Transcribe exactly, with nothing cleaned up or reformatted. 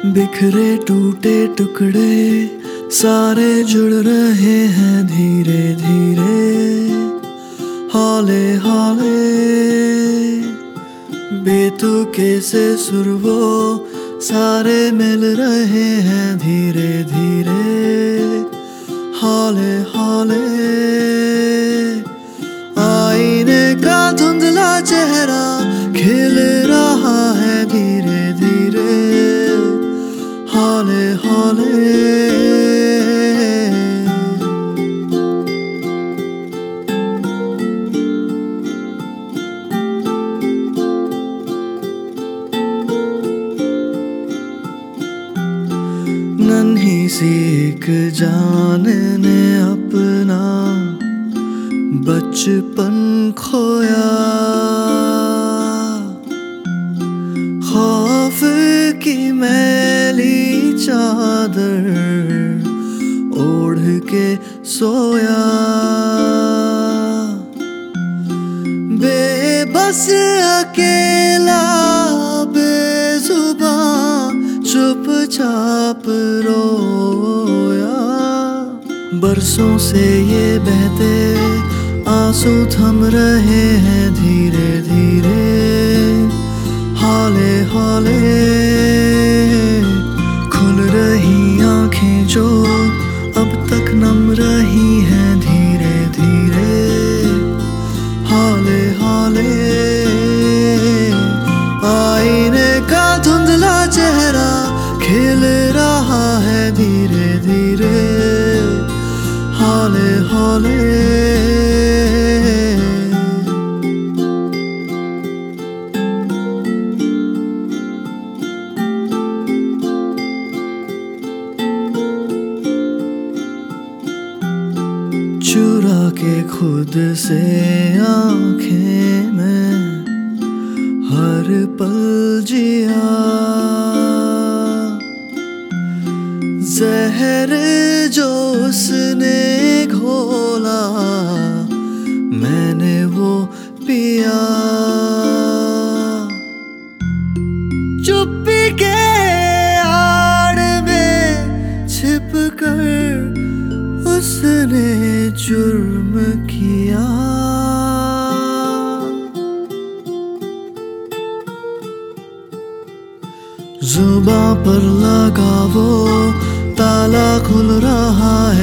बिखरे टूटे टुकड़े सारे जुड़ रहे हैं धीरे धीरे, हौले हौले बेतुके से सुर वो सारे मिल रहे हैं धीरे धीरे, हौले हौले आईने का धुंधला चेहरा खिल रहा है धीरे धीरे, हौले हौले। नन्ही सी एक जान ने अपना बचपन खोया, खौफ की मैली चादर ओढ़ के सोया, बेबस अकेला बेजुबान चुपचाप रोया। बरसों से ये बहते आंसू थम रहे हैं धीरे धीरे, हौले हौले खुल रही आंखें जो अब तक नम रही हैं धीरे धीरे, हौले हौले आईने का धुंधला चेहरा खिल रहा है धीरे धीरे, हौले हौले। चुरा के खुद से आंखें में हर पल जिया, जहर जो उसने घोला मैंने वो पिया, चुप्पी के आड़ में छिप कर उसने जुर्म किया। जुबां पर लगा वो ताला खुल रहा